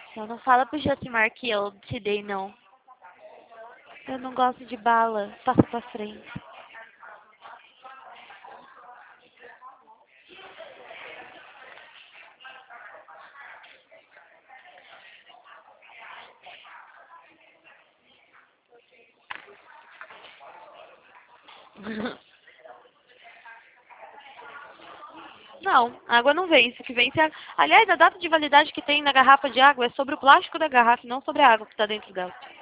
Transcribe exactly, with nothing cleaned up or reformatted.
Então não fala pro Josimar que eu te dei, não. Eu não gosto de bala. Passa pra frente. Não, a água não vence. O que vence é... Aliás, a data de validade que tem na garrafa de água é sobre o plástico da garrafa, e não sobre a água que está dentro dela.